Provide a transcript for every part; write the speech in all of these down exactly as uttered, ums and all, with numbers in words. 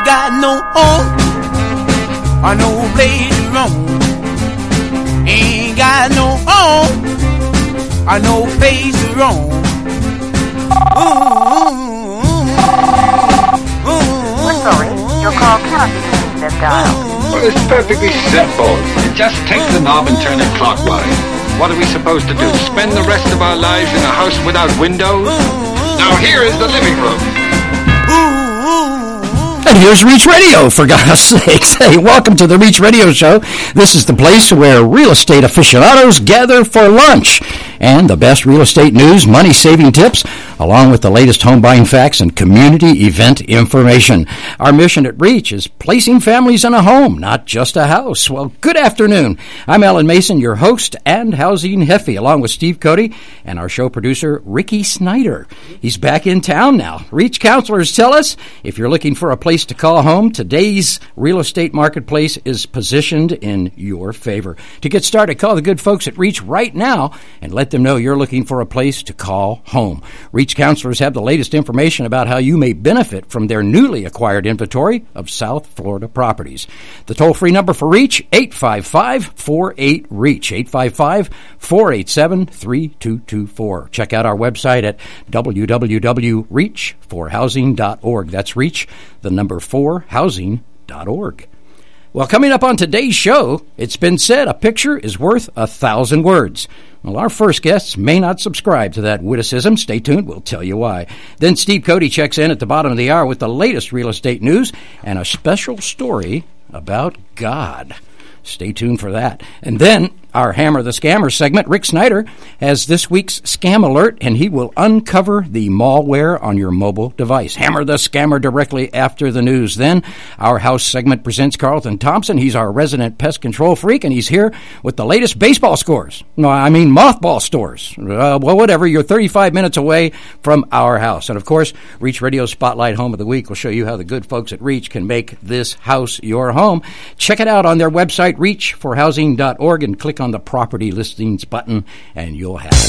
got no home or no place to roam. Ain't got no home or no place to roam. Ooh, ooh, ooh, We're sorry, your call cannot be received as dialed. Well, it's perfectly simple. You just take the knob and turn it clockwise. What are we supposed to do? Spend the rest of our lives in a house without windows? Now here is the living room. And here's Reach Radio, for God's sakes. Hey, welcome to the Reach Radio Show. This is the place where real estate aficionados gather for lunch. And the best real estate news, money-saving tips, along with the latest home buying facts and community event information. Our mission at Reach is placing families in a home, not just a house. Well, good afternoon. I'm Alan Mason, your host and housing Heffy, along with Steve Cody and our show producer, Ricky Snyder. He's back in town now. Reach counselors tell us if you're looking for a place to call home, today's real estate marketplace is positioned in your favor. To get started, call the good folks at Reach right now and let them know you're looking for a place to call home. Reach counselors have the latest information about how you may benefit from their newly acquired inventory of South Florida properties. The toll-free number for Reach, eight five five, four eight, REACH, eight five five, four eight seven, three two two four. Check out our website at w w w dot reach for housing dot org. That's Reach, the number four, housing dot org. Well, coming up on today's show, it's been said a picture is worth a thousand words. Well, our first guests may not subscribe to that witticism. Stay tuned. We'll tell you why. Then Steve Cody checks in at the bottom of the hour with the latest real estate news and a special story about God. Stay tuned for that. And then our Hammer the Scammer segment, Rick Snyder has this week's Scam Alert, and he will uncover the malware on your mobile device. Hammer the Scammer directly after the news. Then our House segment presents Carlton Thompson. He's our resident pest control freak, and he's here with the latest baseball scores. No, I mean mothball stores. Uh, well, whatever. You're thirty-five minutes away from our house. And, of course, Reach Radio Spotlight Home of the Week will show you how the good folks at Reach can make this house your home. Check it out on their website, reach for housing dot org, and click on the property listings button, and you'll have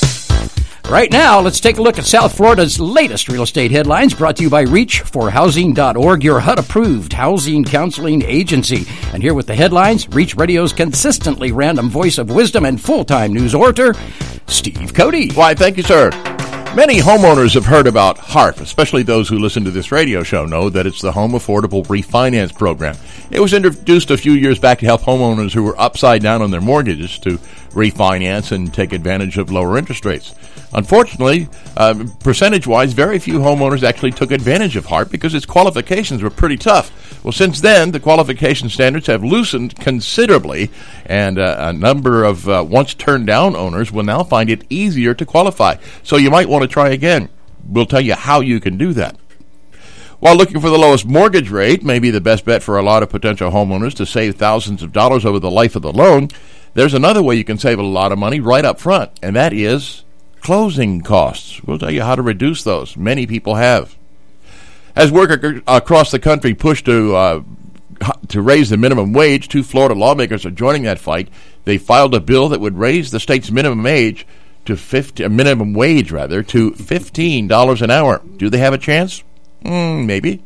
it. Right now, let's take a look at South Florida's latest real estate headlines, brought to you by reach for housing dot org, your H U D-approved housing counseling agency. And here with the headlines, Reach Radio's consistently random voice of wisdom and full-time news orator, Steve Cody. Why, thank you, sir. Many homeowners have heard about HARP, especially those who listen to this radio show know that it's the Home Affordable Refinance Program. It was introduced a few years back to help homeowners who were upside down on their mortgages to refinance and take advantage of lower interest rates. Unfortunately, uh, percentage-wise, very few homeowners actually took advantage of HARP because its qualifications were pretty tough. Well, since then, the qualification standards have loosened considerably, and uh, a number of uh, once-turned-down owners will now find it easier to qualify. So you might want to try again. We'll tell you how you can do that. While looking for the lowest mortgage rate may be the best bet for a lot of potential homeowners to save thousands of dollars over the life of the loan, there's another way you can save a lot of money right up front, and that is closing costs. We'll tell you how to reduce those. Many people have. As workers across the country push to uh, to raise the minimum wage, two Florida lawmakers are joining that fight. They filed a bill that would raise the state's minimum age to fifty, minimum wage rather, to fifteen dollars an hour. Do they have a chance? Mm, maybe.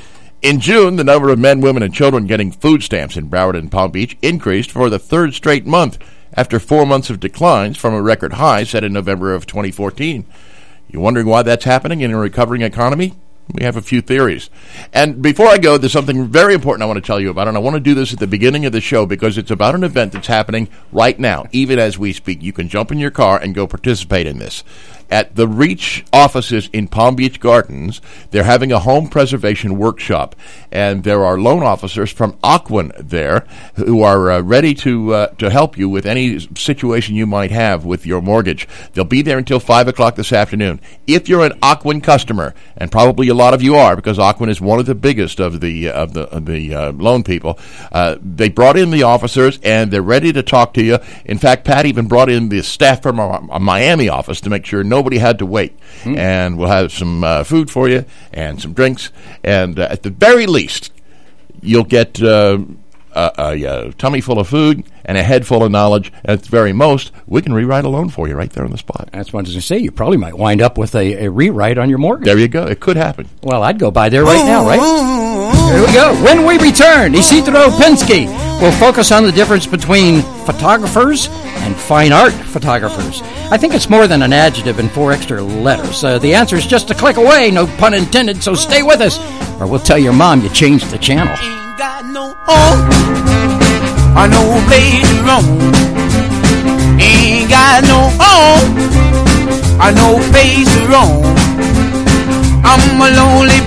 In June, the number of men, women, and children getting food stamps in Broward and Palm Beach increased for the third straight month after four months of declines from a record high set in November of twenty fourteen. You wondering why that's happening in a recovering economy? We have a few theories. And before I go, there's something very important I want to tell you about, and I want to do this at the beginning of the show because it's about an event that's happening right now, even as we speak. You can jump in your car and go participate in this. At the Reach offices in Palm Beach Gardens, they're having a home preservation workshop, and there are loan officers from Ocwen there who are uh, ready to uh, to help you with any situation you might have with your mortgage. They'll be there until five o'clock this afternoon. If you're an Ocwen customer, and probably a lot of you are because Ocwen is one of the biggest of the uh, of the, of the uh, loan people, uh, they brought in the officers, and they're ready to talk to you. In fact, Pat even brought in the staff from our, our Miami office to make sure no Nobody had to wait. Mm. And we'll have some uh, food for you and some drinks. And uh, at the very least, you'll get uh, a, a, a tummy full of food and a head full of knowledge. At the very most, we can rewrite a loan for you right there on the spot. That's what I was going to say. You probably might wind up with a, a rewrite on your mortgage. There you go. It could happen. Well, I'd go by there right now, right? Here we go. When we return, Isidro Pinsky will focus on the difference between photographers and fine art photographers. I think it's more than an adjective and four extra letters. Uh, the answer is just a click away, no pun intended, so stay with us, or we'll tell your mom you changed the channel. Ain't got no home, or no place to roam. Ain't got no home, or no place to roam. I'm a lonely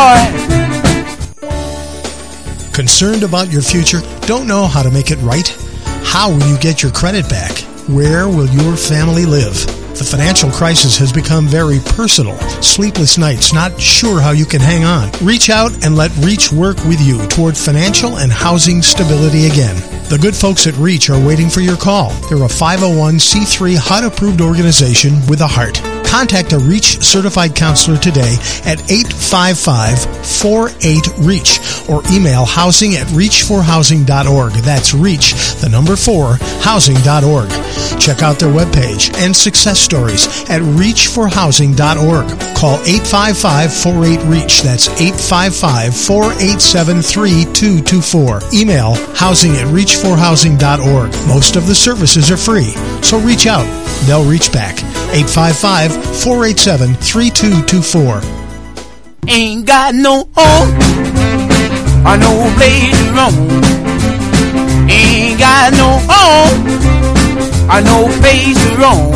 boy. Concerned about your future? Don't know how to make it right? How will you get your credit back? Where will your family live? The financial crisis has become very personal. Sleepless nights, not sure how you can hang on. Reach out and let Reach work with you toward financial and housing stability again. The good folks at Reach are waiting for your call. They're a five oh one c three H U D-approved organization with a heart. Contact a Reach certified counselor today at eight five five, four eight, REACH or email housing at reach for housing dot org. That's REACH, the number four, housing dot org. Check out their webpage and success stories at reach for housing dot org. Call eight five five, four eight, REACH. That's eight five five, four eight seven, three two two four. Email housing at reach for housing dot org. Most of the services are free, so reach out. They'll reach back. eight five five, four eight seven, three two two four. Ain't got no home, or no place to roam. Ain't got no home, or no place to roam.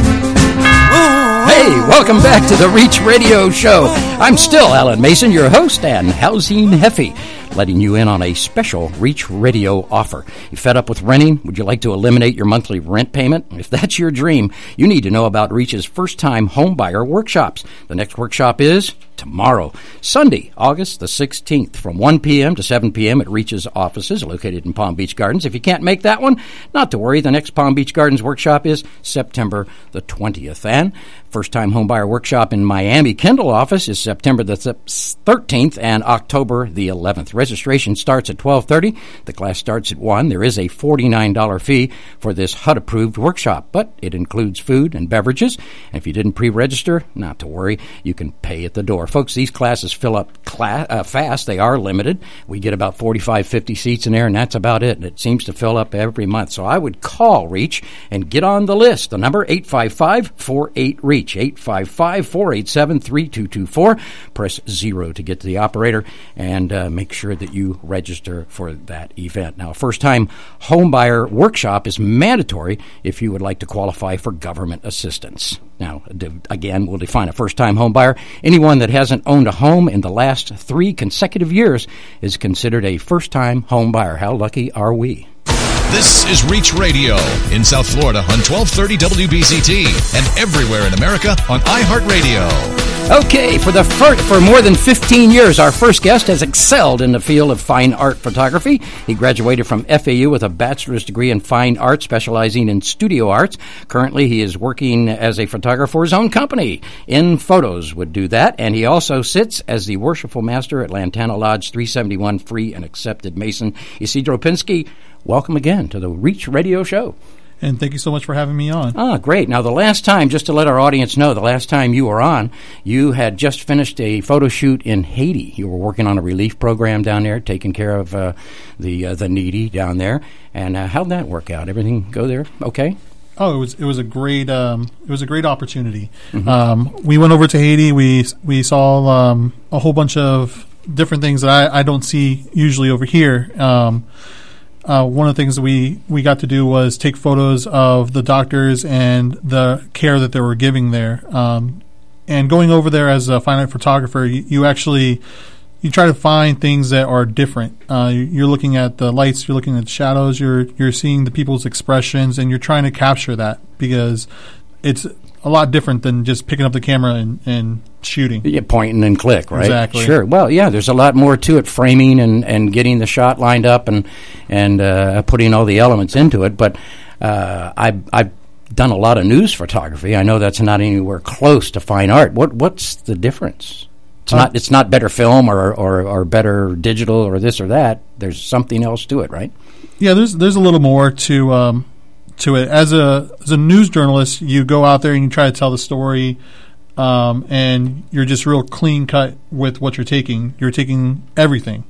Ooh. Hey, welcome back to the Reach Radio Show. I'm still Alan Mason, your host, and Housing Heffy, letting you in on a special Reach Radio offer. You fed up with renting? Would you like to eliminate your monthly rent payment? If that's your dream, you need to know about Reach's first-time homebuyer workshops. The next workshop is tomorrow, Sunday, August the sixteenth, from one p.m. to seven p.m. at Reach's offices located in Palm Beach Gardens. If you can't make that one, not to worry. The next Palm Beach Gardens workshop is September the twentieth. And first-time homebuyer workshop in Miami Kendall office is September the thirteenth and October the eleventh. Registration starts at twelve thirty. The class starts at one. There is a forty-nine dollars fee for this H U D-approved workshop, but it includes food and beverages. And if you didn't pre-register, not to worry. You can pay at the door. Folks, these classes fill up class, uh, fast. They are limited. We get about forty-five, fifty seats in there, and that's about it. And it seems to fill up every month. So I would call Reach and get on the list. The number, eight five five, four eight, REACH, eight five five, four eight seven, three two two four. Press zero to get to the operator, and uh, make sure that you register for that event. Now, a first-time homebuyer workshop is mandatory if you would like to qualify for government assistance. Now, again, we'll define a first-time homebuyer. Anyone that hasn't owned a home in the last three consecutive years is considered a first-time homebuyer. How lucky are we? This is Reach Radio in South Florida on twelve thirty W B Z T and everywhere in America on iHeartRadio. Okay, for the first, for more than fifteen years, our first guest has excelled in the field of fine art photography. He graduated from F A U with a bachelor's degree in fine art, specializing in studio arts. Currently, he is working as a photographer for his own company. In Photos would do that, and he also sits as the worshipful master at Lantana Lodge three seventy-one, free and accepted Mason. Isidro Pinsky, welcome again to the Reach Radio Show. And thank you so much for having me on. Ah, great. Now, the last time, just to let our audience know, the last time you were on, you had just finished a photo shoot in Haiti. You were working on a relief program down there, taking care of uh, the uh, the needy down there. And uh, how'd that work out? Everything go there okay? Oh, it was it was a great um, it was a great opportunity. Mm-hmm. Um, we went over to Haiti. We we saw um, a whole bunch of different things that I, I don't see usually over here. Um, Uh, one of the things that we, we got to do was take photos of the doctors and the care that they were giving there. Um, and going over there as a fine art photographer, you, you actually you try to find things that are different. Uh, you're looking at the lights, you're looking at the shadows, you're you're seeing the people's expressions, and you're trying to capture that because it's a lot different than just picking up the camera and, and shooting. Yeah, point and click, right? Exactly. Sure. Well, yeah, there's a lot more to it, framing and, and getting the shot lined up and and uh, putting all the elements into it. But uh, I, I've done a lot of news photography. I know that's not anywhere close to fine art. What What's the difference? It's uh, not It's not better film or, or, or better digital or this or that. There's something else to it, right? Yeah, there's there's a little more to um, to it. As a as a news journalist, you go out there and you try to tell the story, um, and you're just real clean cut with what you're taking. You're taking everything.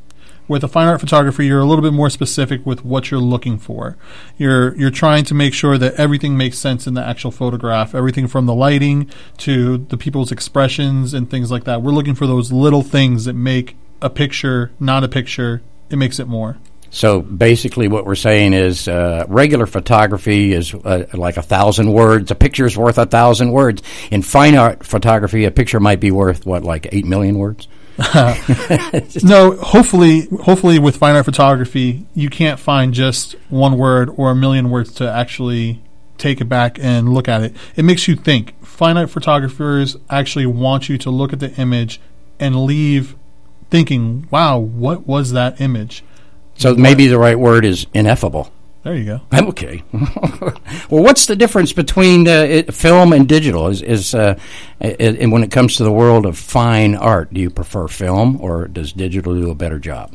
with a fine art photography, you're a little bit more specific with what you're looking for. You're you're trying to make sure that everything makes sense in the actual photograph, everything from the lighting to the people's expressions and things like that. We're looking for those little things that make a picture not a picture. It makes it more. So basically what we're saying is uh, regular photography is uh, like a thousand words. A picture is worth a thousand words. In fine art photography, a picture might be worth, what, like eight million words? No, hopefully, hopefully with fine art photography, you can't find just one word or a million words to actually take it back and look at it. It makes you think. Fine art photographers actually want you to look at the image and leave thinking, wow, what was that image? So maybe the right word is ineffable. There you go. Okay. Well, what's the difference between uh, it, film and digital? Is, is uh, it, and when it comes to the world of fine art, do you prefer film or does digital do a better job?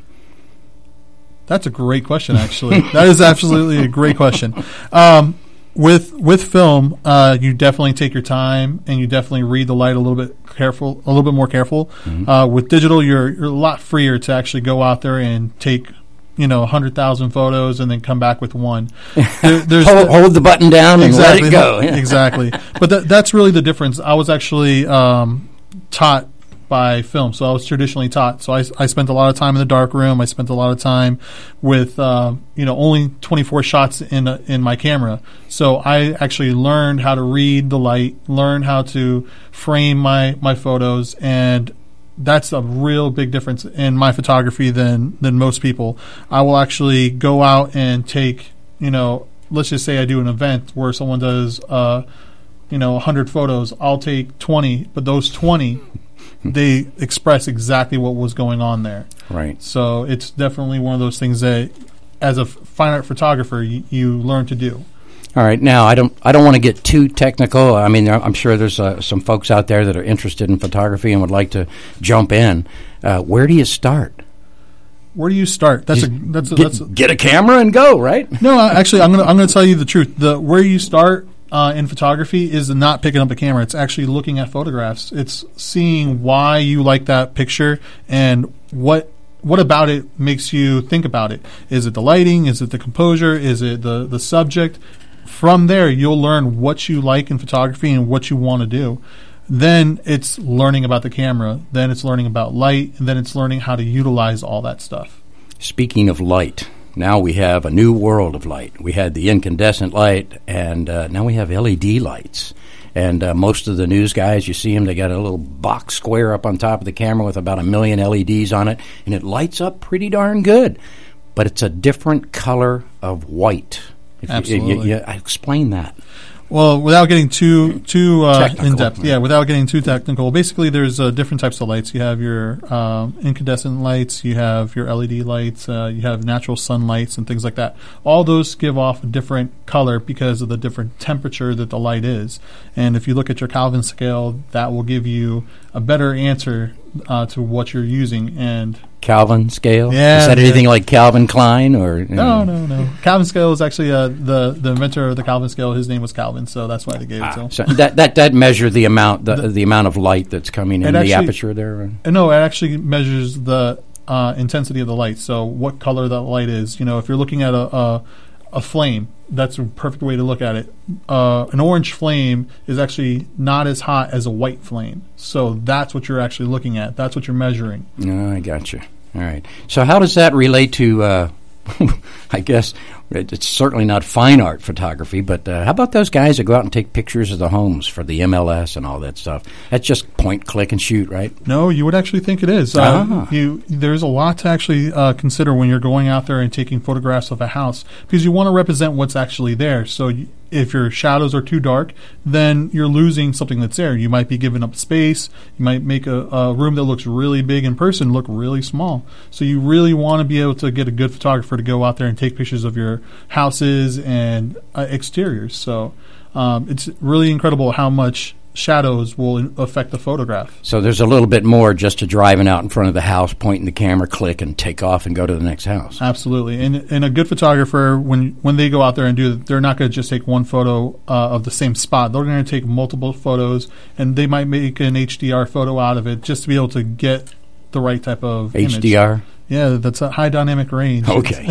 That's a great question, actually. That is absolutely a great question. Um, with with film, uh, you definitely take your time and you definitely read the light a little bit careful, a little bit more careful. Mm-hmm. Uh, with digital, you're you're a lot freer to actually go out there and take, you know, one hundred thousand photos and then come back with one. There, there's hold, the, hold the button down exactly, and let it go. Exactly. But th- that's really the difference. I was actually um, taught by film, so I was traditionally taught. So I, I spent a lot of time in the dark room. I spent a lot of time with, uh, you know, only twenty-four shots in a, in my camera. So I actually learned how to read the light, learn how to frame my, my photos, and that's a real big difference in my photography than than most people. I will actually go out and take, you know, let's just say I do an event where someone does, uh, you know, one hundred photos. I'll take twenty, but those twenty, they express exactly what was going on there. Right. So it's definitely one of those things that, as a fine art photographer, you, you learn to do. All right. Now, I don't. I don't want to get too technical. I mean, I'm sure there's uh, some folks out there that are interested in photography and would like to jump in. Uh, where do you start? Where do you start? That's a that's a, get, that's a, get a camera and go. Right? No, actually, I'm gonna I'm gonna tell you the truth. The where you start uh, in photography is not picking up a camera. It's actually looking at photographs. It's seeing why you like that picture and what. What about it makes you think about it? Is it the lighting? Is it the composure? Is it the, the subject? From there, you'll learn what you like in photography and what you want to do. Then it's learning about the camera. Then it's learning about light. And then it's learning how to utilize all that stuff. Speaking of light, now we have a new world of light. We had the incandescent light, and uh, now we have L E D lights. And uh, most of the news guys, you see them, they got a little box square up on top of the camera with about a million L E Ds on it, and it lights up pretty darn good. But it's a different color of white. If Absolutely. You, you, you, explain that. Well, without getting too too uh, in depth, yeah. yeah, without getting too technical, basically there's uh, different types of lights. You have your um, incandescent lights, you have your L E D lights, uh, you have natural sun lights and things like that. All those give off a different color because of the different temperature that the light is. And if you look at your Kelvin scale, that will give you a better answer uh, to what you're using. And Kelvin scale? Yeah. Is that yeah. anything like Calvin Klein? Or you No, know? no, no. Kelvin scale is actually uh, the, the inventor of the Kelvin scale. His name was Calvin, so that's why they gave it to him. So that that that measure the amount the, The- the amount of light that's coming in It the actually- aperture there. Uh, No, it actually measures the uh, intensity of the light. So what color that light is. You know, if you're looking at a a, a flame, that's a perfect way to look at it. Uh, an orange flame is actually not as hot as a white flame. So that's what you're actually looking at. That's what you're measuring. No, I got you. All right. So how does that relate to? Uh, I guess it's certainly not fine art photography, but uh, how about those guys that go out and take pictures of the homes for the M L S and all that stuff? That's just point, click, and shoot, right? No, you would actually think it is. Uh, Ah. You there's a lot to actually uh, consider when you're going out there and taking photographs of a house because you want to represent what's actually there. So you, if your shadows are too dark, then you're losing something that's there. You might be giving up space. You might make a, a room that looks really big in person look really small. So you really want to be able to get a good photographer to go out there and take pictures of your houses and uh, exteriors. So um, it's really incredible how much shadows will in- affect the photograph. So there's a little bit more just to driving out in front of the house, pointing the camera, click, and take off and go to the next house. Absolutely, and and a good photographer, when when they go out there and do it, they're not going to just take one photo uh, of the same spot. They're going to take multiple photos, and they might make an H D R photo out of it just to be able to get the right type of H D R? image. Yeah, that's a high dynamic range. Okay.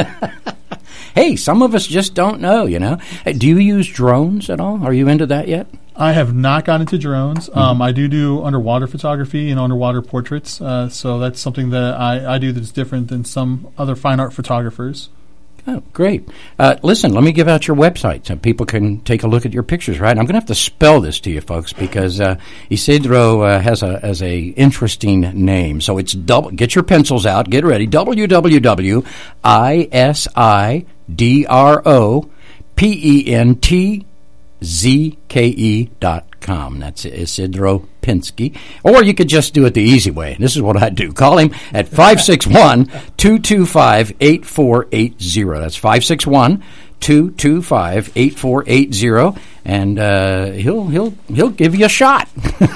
Hey, some of us just don't know, you know. Hey, do you use drones at all? Are you into that yet? I have not got into drones. Mm-hmm. Um, I do do underwater photography and underwater portraits, uh, so that's something that I, I do that's different than some other fine art photographers. Oh, great. Uh, listen, let me give out your website so people can take a look at your pictures, right? And I'm going to have to spell this to you folks because uh, Isidro uh, has a has a interesting name. So it's double. Get your pencils out. Get ready. w w w dot i s i d r o p e n t z k e dot com. That's Isidro Pinsky. Or you could just do it the easy way. This is what I do. Call him at five six one, two two five, eight four eight zero. That's five six one, two two five, eight four eight zero. And uh, he'll he'll he'll give you a shot.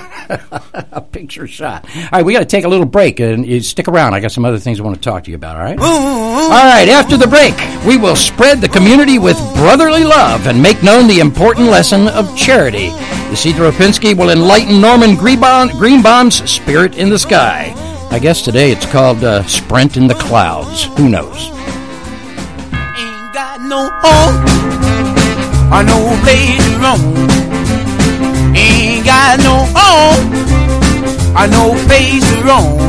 A picture shot. All right, we got to take a little break, and you stick around. I got some other things I want to talk to you about, all right? All right, after the break, we will spread the community with brotherly love and make known the important lesson of charity. Isidro Pinsky will enlighten Norman Greenbaum, Greenbaum's Spirit in the Sky. I guess today it's called uh, Sprint in the Clouds. Who knows? Ain't got no home or no place to roam. Ain't got no home or no place to roam.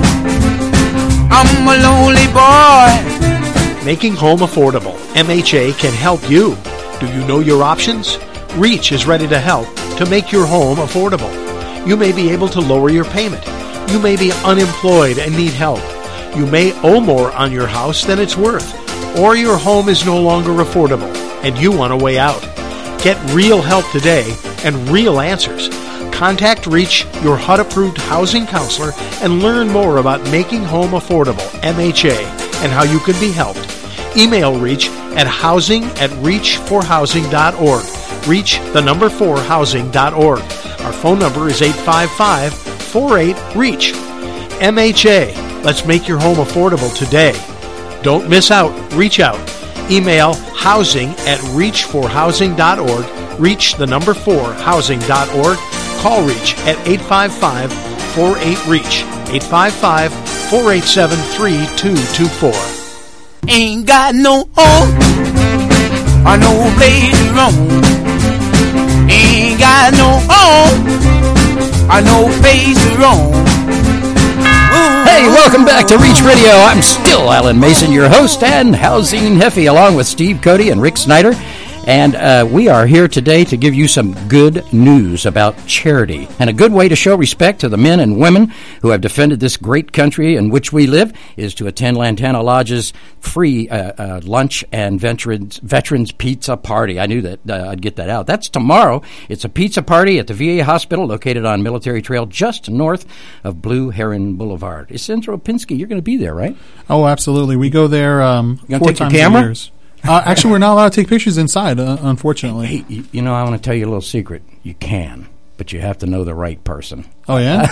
I'm a lonely boy. Making home affordable. M H A can help you. Do you know your options? REACH is ready to help to make your home affordable. You may be able to lower your payment. You may be unemployed and need help. You may owe more on your house than it's worth. Or your home is no longer affordable and you want a way out. Get real help today and real answers. Contact REACH, your H U D-approved housing counselor, and learn more about making home affordable, M H A, and how you can be helped. Email REACH at housing at reach for housing dot org. REACH, the number four, housing dot org. Our phone number is eight five five, four eight, REACH. M H A, let's make your home affordable today. Don't miss out. Reach out. Email housing at reach for housing dot org. REACH, the number four, housing dot org. Call REACH at eight five five, four eight, REACH. eight five five, four eight seven, three two two four. Ain't got no home or no place to roam. Ain't got no home or no place to roam. Ooh. Hey, welcome back to Reach Radio. I'm still Alan Mason, your host, and Housing Heffy, along with Steve Cody and Rick Snyder. And uh, we are here today to give you some good news about charity. And a good way to show respect to the men and women who have defended this great country in which we live is to attend Lantana Lodge's free uh, uh, lunch and veterans, veterans pizza party. I knew that uh, I'd get that out. That's tomorrow. It's a pizza party at the V A hospital located on Military Trail just north of Blue Heron Boulevard. Isidro Pinsky, you're going to be there, right? Oh, absolutely. We go there um, you four take times your camera? a year. Uh, actually, we're not allowed to take pictures inside, uh, unfortunately. Hey, you, you know, I want to tell you a little secret. You can, but you have to know the right person. Oh, yeah?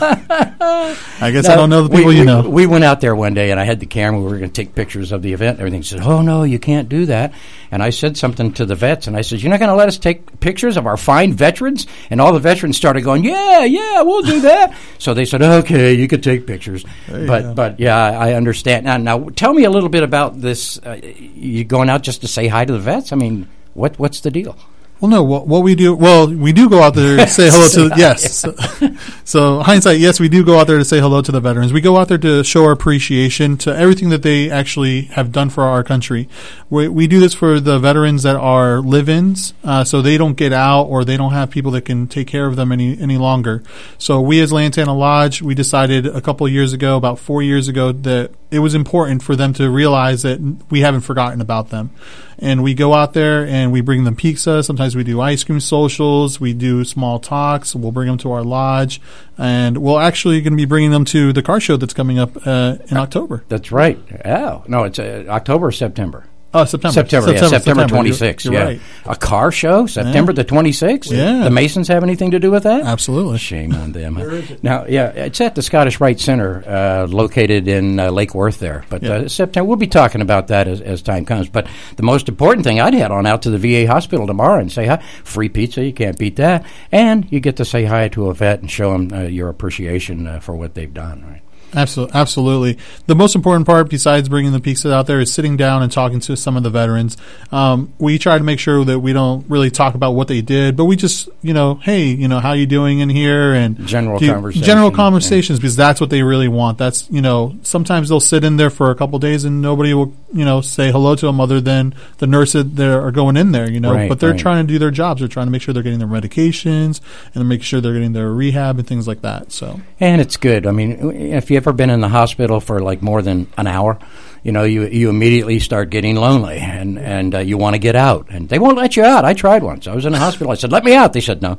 I guess no, I don't know the people we, you we, know. We went out there one day, and I had the camera. We were going to take pictures of the event and everything. He said, oh, no, you can't do that. And I said something to the vets, and I said, you're not going to let us take pictures of our fine veterans? And all the veterans started going, yeah, yeah, we'll do that. So they said, okay, you could take pictures. But, go. but yeah, I understand. Now, now, tell me a little bit about this. Uh, you going out just to say hi to the vets? I mean, what what's the deal? Well, no, what, what we do, well, we do go out there to say hello to, yes. So, so, hindsight, yes, we do go out there to say hello to the veterans. We go out there to show our appreciation to everything that they actually have done for our country. We, we do this for the veterans that are live-ins, uh, so they don't get out or they don't have people that can take care of them any, any longer. So we as Lantana Lodge, we decided a couple of years ago, about four years ago, that it was important for them to realize that we haven't forgotten about them. And we go out there and we bring them pizza. Sometimes we do ice cream socials. We do small talks. We'll bring them to our lodge. And we're actually going to be bringing them to the car show that's coming up uh, in October. That's right. Oh, no, it's uh, October or September? Oh, September. September, September, yeah, September, September. twenty-sixth, You're, you're yeah. right. A car show, September Yeah. the twenty-sixth? Yeah. The Masons have anything to do with that? Absolutely. Shame on them. Where is it? Now, yeah, it's at the Scottish Rite Center, uh, located in uh, Lake Worth there. But Yeah. uh, September, we'll be talking about that as, as time comes. But the most important thing, I'd head on out to the V A hospital tomorrow and say hi. Free pizza, you can't beat that. And you get to say hi to a vet and show them uh, your appreciation uh, for what they've done, right? Absolutely, absolutely. The most important part, besides bringing the pizza out there, is sitting down and talking to some of the veterans. Um, we try to make sure that we don't really talk about what they did, but we just, you know, hey, you know, how you doing in here, and general you, conversations. General conversations, yeah. Because that's what they really want. That's, you know, sometimes they'll sit in there for a couple of days and nobody will, you know, say hello to them other than the nurses that are going in there, you know. Right, but they're right. trying to do their jobs. They're trying to make sure they're getting their medications and they're making sure they're getting their rehab and things like that. So, and it's good. I mean, if you ever been in the hospital for like more than an hour, you know, you you immediately start getting lonely and and uh, you want to get out, and they won't let you out. I tried once. I was in the hospital. I said, "Let me out." They said, "No."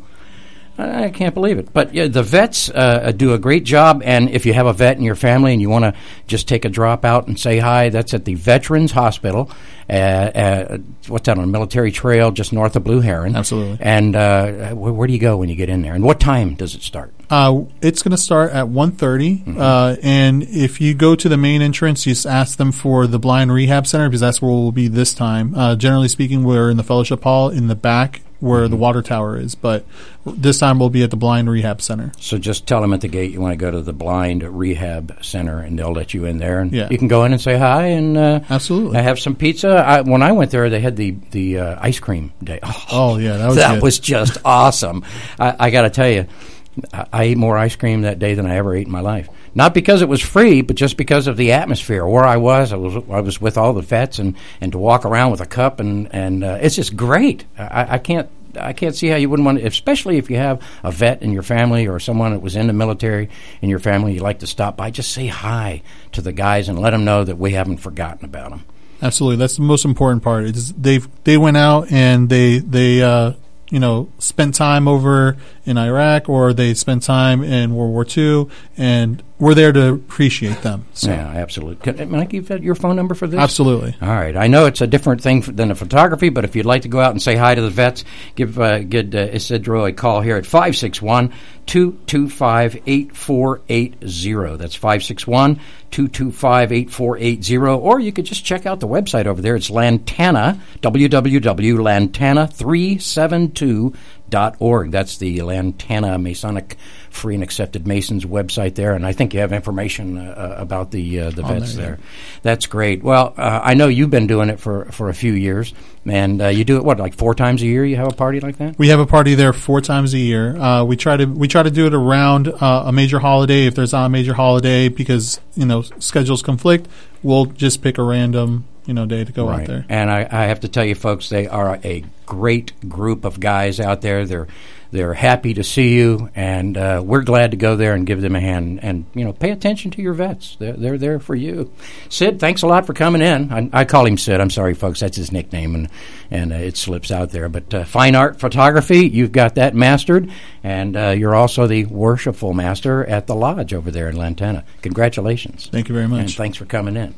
I can't believe it. But yeah, the vets uh, do a great job, and if you have a vet in your family and you want to just take a drop out and say hi, that's at the Veterans Hospital. Uh, uh, what's that, on Military Trail, just north of Blue Heron. Absolutely. And uh, where, where do you go when you get in there? And what time does it start? Uh, it's going to start at one thirty, mm-hmm. uh, and if you go to the main entrance, you just ask them for the Blind Rehab Center, because that's where we'll be this time. Uh, generally speaking, we're in the Fellowship Hall in the back where mm-hmm. the water tower is, but this time we'll be at the Blind Rehab Center. So just tell them at the gate you want to go to the Blind Rehab Center, and they'll let you in there, and yeah. you can go in and say hi and uh, absolutely have some pizza. I, when I went there, they had the the uh, ice cream day. Oh, oh yeah, that was that good. was just awesome. I, I got to tell you, I, I ate more ice cream that day than I ever ate in my life. Not because it was free, but just because of the atmosphere. Where I was, I was I was with all the vets, and, and to walk around with a cup, and and uh, it's just great. I, I can't. I can't see how you wouldn't want to, especially if you have a vet in your family or someone that was in the military in your family you like to stop by. Just say hi to the guys and let them know that we haven't forgotten about them. Absolutely. That's the most important part. It's they've they went out and they they uh, you know spent time over in Iraq, or they spent time in World War Two, and we're there to appreciate them. So. Yeah, absolutely. Can, can I give your phone number for this? Absolutely. All right. I know it's a different thing f- than a photography, but if you'd like to go out and say hi to the vets, give uh, give uh, Isidro a call here at five six one, two two five, eight four eight zero. That's five six one, two two five, eight four eight zero. Or you could just check out the website over there. It's Lantana, w w w dot lantana three seven two dot org. That's the Lantana Masonic Free and Accepted Masons website there, and I think you have information uh, about the uh, the vets there. there. That's great. Well, uh, I know you've been doing it for, for a few years, and uh, you do it what, like four times a year? You have a party like that? We have a party there four times a year. Uh, we try to we try to do it around uh, a major holiday. If there's not a major holiday, because you know schedules conflict, we'll just pick a random you know day to go right. out there. And I, I have to tell you, folks, they are a great group of guys out there. They're they're happy to see you, and uh, we're glad to go there and give them a hand. And you know, pay attention to your vets. They're they're there for you. Sid, thanks a lot for coming in. I, I call him Sid. I'm sorry, folks. That's his nickname, and and uh, it slips out there. But uh, fine art photography, you've got that mastered, and uh, you're also the worshipful master at the lodge over there in Lantana. Congratulations. Thank you very much. And thanks for coming in.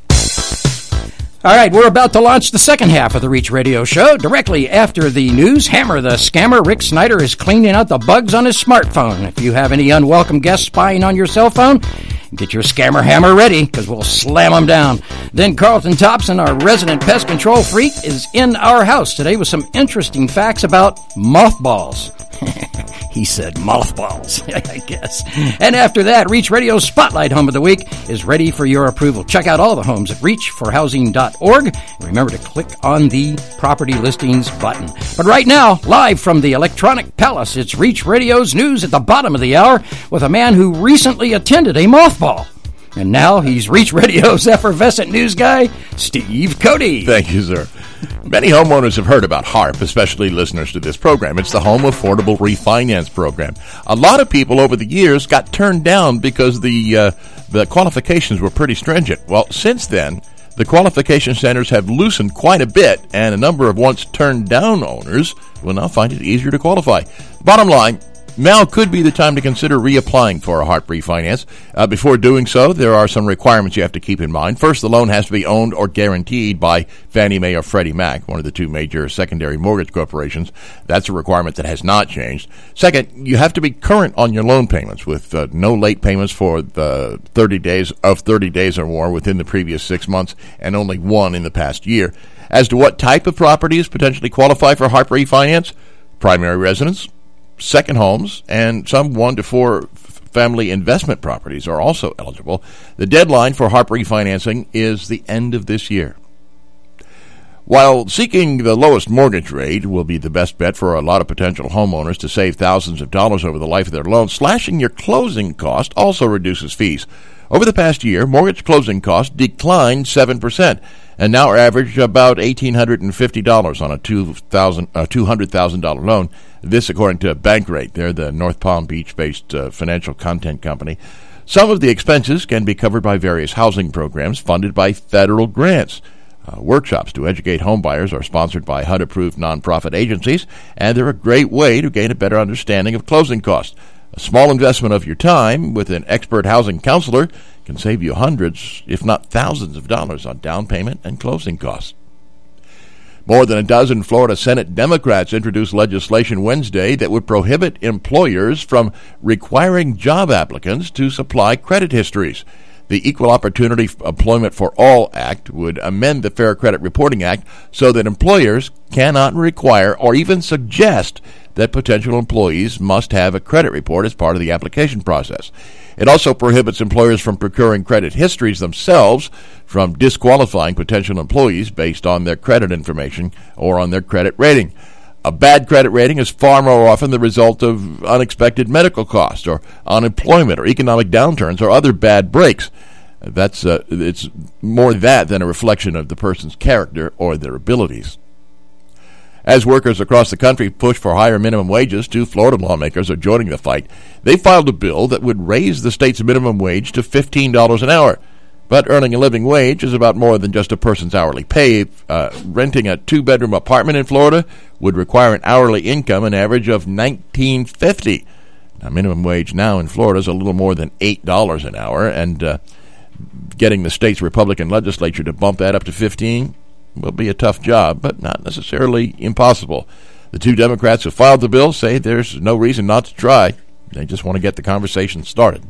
All right, we're about to launch the second half of the Reach Radio Show. Directly after the news, Hammer the Scammer, Rick Snyder, is cleaning out the bugs on his smartphone. If you have any unwelcome guests spying on your cell phone, get your scammer hammer ready, because we'll slam them down. Then Carlton Thompson, our resident pest control freak, is in our house today with some interesting facts about mothballs. He said mothballs, I guess. And after that, Reach Radio Spotlight Home of the Week is ready for your approval. Check out all the homes at reach for housing dot org. Remember to click on the property listings button. But right now, live from the Electronic Palace, it's Reach Radio's news at the bottom of the hour with a man who recently attended a mothball. And now he's Reach Radio's effervescent news guy, Steve Cody. Thank you, sir. Many homeowners have heard about HARP, especially listeners to this program. It's the Home Affordable Refinance Program. A lot of people over the years got turned down because the uh, the qualifications were pretty stringent. Well, since then, the qualification centers have loosened quite a bit, and a number of once turned down owners will now find it easier to qualify. Bottom line, now could be the time to consider reapplying for a HARP refinance. Uh, before doing so, there are some requirements you have to keep in mind. First, the loan has to be owned or guaranteed by Fannie Mae or Freddie Mac, one of the two major secondary mortgage corporations. That's a requirement that has not changed. Second, you have to be current on your loan payments with uh, no late payments for the thirty days of thirty days or more within the previous six months and only one in the past year. As to what type of properties potentially qualify for HARP refinance, primary residence, second homes, and some one to four family investment properties are also eligible. The deadline for HARP refinancing is the end of this year. While seeking the lowest mortgage rate will be the best bet for a lot of potential homeowners to save thousands of dollars over the life of their loan, slashing your closing cost also reduces fees. Over the past year, mortgage closing costs declined seven percent and now average about one thousand eight hundred fifty dollars on a two hundred thousand dollars loan. This according to Bankrate. They're the North Palm Beach-based uh, financial content company. Some of the expenses can be covered by various housing programs funded by federal grants. Uh, workshops to educate homebuyers are sponsored by H U D-approved nonprofit agencies, and they're a great way to gain a better understanding of closing costs. A small investment of your time with an expert housing counselor can save you hundreds, if not thousands of dollars on down payment and closing costs. More than a dozen Florida Senate Democrats introduced legislation Wednesday that would prohibit employers from requiring job applicants to supply credit histories. The Equal Opportunity Employment for All Act would amend the Fair Credit Reporting Act so that employers cannot require or even suggest that potential employees must have a credit report as part of the application process. It also prohibits employers from procuring credit histories themselves, from disqualifying potential employees based on their credit information or on their credit rating. A bad credit rating is far more often the result of unexpected medical costs or unemployment or economic downturns or other bad breaks. That's uh, it's more that than a reflection of the person's character or their abilities. As workers across the country push for higher minimum wages, two Florida lawmakers are joining the fight. They filed a bill that would raise the state's minimum wage to fifteen dollars an hour. But earning a living wage is about more than just a person's hourly pay. Uh, renting a two-bedroom apartment in Florida would require an hourly income, an average of nineteen fifty. Now, minimum wage now in Florida is a little more than eight dollars an hour, and uh, getting the state's Republican legislature to bump that up to fifteen will be a tough job, but not necessarily impossible. The two Democrats who filed the bill say there's no reason not to try. They just want to get the conversation started.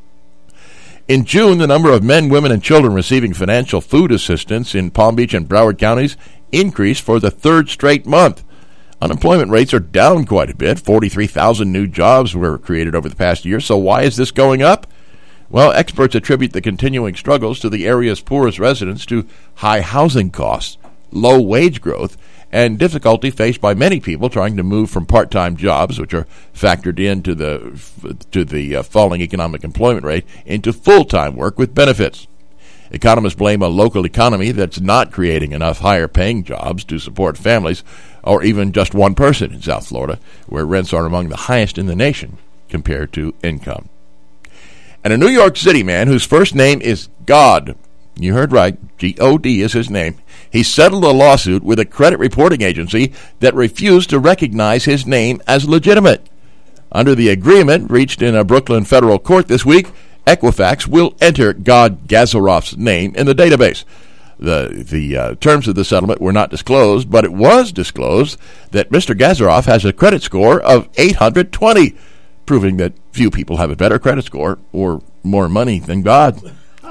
In June, the number of men, women, and children receiving financial food assistance in Palm Beach and Broward counties increased for the third straight month. Unemployment rates are down quite a bit. forty-three thousand new jobs were created over the past year. So why is this going up? Well, experts attribute the continuing struggles to the area's poorest residents to high housing costs, low wage growth, and difficulty faced by many people trying to move from part-time jobs, which are factored into the to the uh, falling economic employment rate, into full-time work with benefits. Economists blame a local economy that's not creating enough higher-paying jobs to support families, or even just one person in South Florida, where rents are among the highest in the nation compared to income. And a New York City man whose first name is God, you heard right, G O D is his name, he settled a lawsuit with a credit reporting agency that refused to recognize his name as legitimate. Under the agreement reached in a Brooklyn federal court this week, Equifax will enter God Gazarov's name in the database. The the uh, terms of the settlement were not disclosed, but it was disclosed that Mister Gazarov has a credit score of eight hundred twenty, proving that few people have a better credit score or more money than God.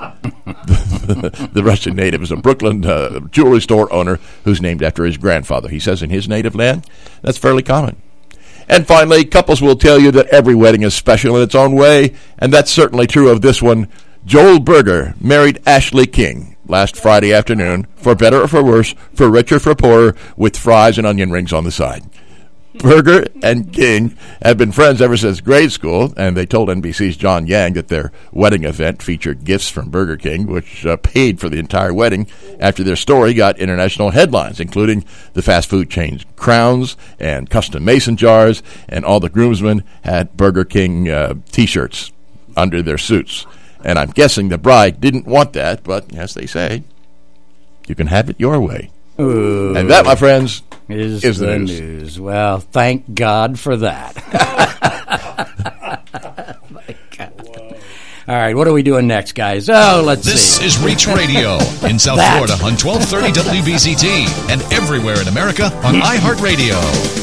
the, the Russian native is a Brooklyn uh, jewelry store owner who's named after his grandfather. He says in his native land, that's fairly common. And finally, couples will tell you that every wedding is special in its own way, and that's certainly true of this one. Joel Berger married Ashley King last Friday afternoon, for better or for worse, for richer or for poorer, with fries and onion rings on the side. Berger and King have been friends ever since grade school, and they told N B C's John Yang that their wedding event featured gifts from Burger King, which uh, paid for the entire wedding after their story got international headlines, including the fast food chain's crowns and custom mason jars, and all the groomsmen had Burger King uh, T-shirts under their suits. And I'm guessing the bride didn't want that, but as they say, you can have it your way. Ooh. And that, my friends, is, is the, the news. news. Well, thank God for that. My God. All right, what are we doing next, guys? Oh, let's this see. This is Reach Radio in South That. Florida on twelve thirty W B Z T and everywhere in America on iHeartRadio.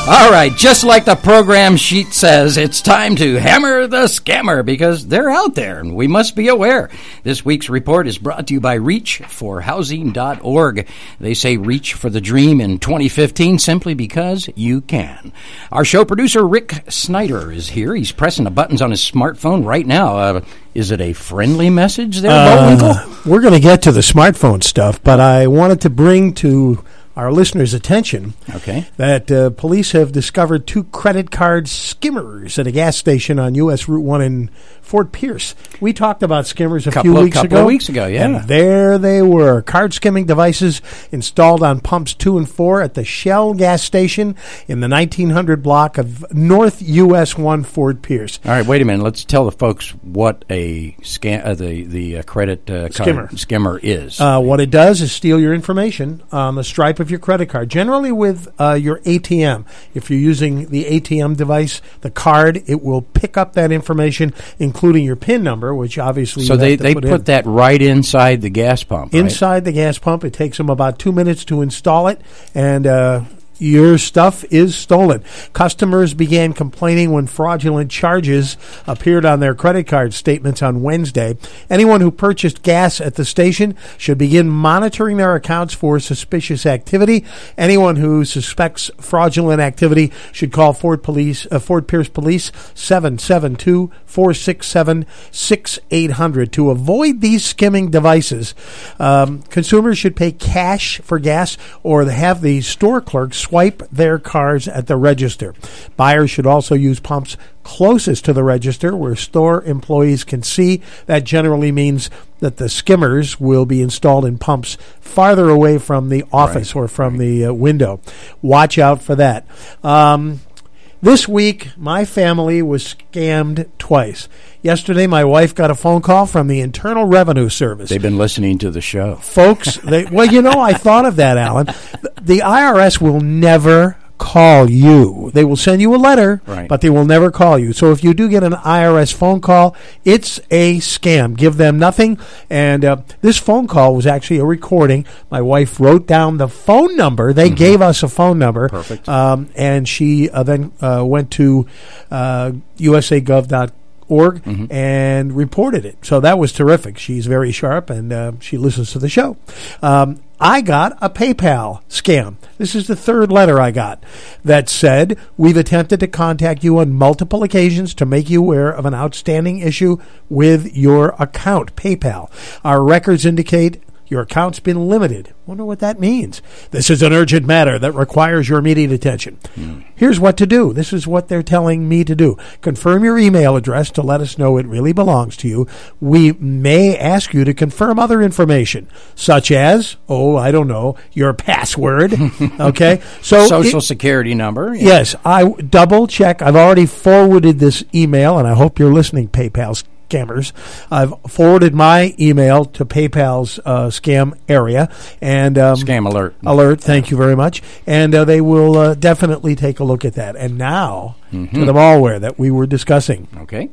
All right, just like the program sheet says, it's time to hammer the scammer because they're out there and we must be aware. This week's report is brought to you by reach for housing dot org. They say reach for the dream in twenty fifteen simply because you can. Our show producer, Rick Snyder, is here. He's pressing the buttons on his smartphone right now. Uh, is it a friendly message there, uh, Bowinkle? We're going to get to the smartphone stuff, but I wanted to bring to our listeners' attention okay. that uh, police have discovered two credit card skimmers at a gas station on U S Route one in Fort Pierce. We talked about skimmers a couple few of, weeks couple ago. Of weeks ago, yeah. And there they were, card skimming devices installed on pumps two and four at the Shell gas station in the nineteen hundred block of North U S one Fort Pierce. All right, wait a minute. Let's tell the folks what a scam, uh, the the uh, credit uh, card skimmer. skimmer is. Uh, what it does is steal your information on the stripe of your credit card, generally with uh, your A T M. If you're using the A T M device, the card, it will pick up that information, including your PIN number, which obviously so you they, have to they put, put in. that right inside the gas pump, right? Inside the gas pump. It takes them about two minutes to install it, and uh, your stuff is stolen. Customers began complaining when fraudulent charges appeared on their credit card statements on Wednesday. Anyone who purchased gas at the station should begin monitoring their accounts for suspicious activity. Anyone who suspects fraudulent activity should call Fort Police, uh, Fort Pierce Police seven seven two, four six seven, six eight zero zero. To avoid these skimming devices, um, consumers should pay cash for gas or have the store clerks swipe their cards at the register. Buyers should also use pumps closest to the register where store employees can see. That generally means that the skimmers will be installed in pumps farther away from the office right. or from right. the uh, window. Watch out for that. Um, This week, my family was scammed twice. Yesterday, my wife got a phone call from the Internal Revenue Service. They've been listening to the show. Folks, they, well, you know, I thought of that, Alan. The I R S will never call you. They will send you a letter, right. but they will never call you. So if you do get an I R S phone call, it's a scam. Give them nothing. And uh, this phone call was actually a recording. My wife wrote down the phone number. They mm-hmm. gave us a phone number. Perfect. Um, and she uh, then uh, went to uh, U S A gov dot org mm-hmm. and reported it. So that was terrific. She's very sharp, and uh, she listens to the show. Um, I got a PayPal scam. This is the third letter I got that said, we've attempted to contact you on multiple occasions to make you aware of an outstanding issue with your account, PayPal. Our records indicate your account's been limited. Wonder what that means. This is an urgent matter that requires your immediate attention. Mm. Here's what to do. This is what they're telling me to do. Confirm your email address to let us know it really belongs to you. We may ask you to confirm other information, such as, oh, I don't know, your password. Okay? So Social it, security number. Yeah. Yes. I double check. I've already forwarded this email, and I hope you're listening, PayPal scammers. I've forwarded my email to PayPal's uh, scam area and um, scam alert. Alert. Thank you very much. And uh, they will uh, definitely take a look at that. And now mm-hmm. to the malware that we were discussing. Okay.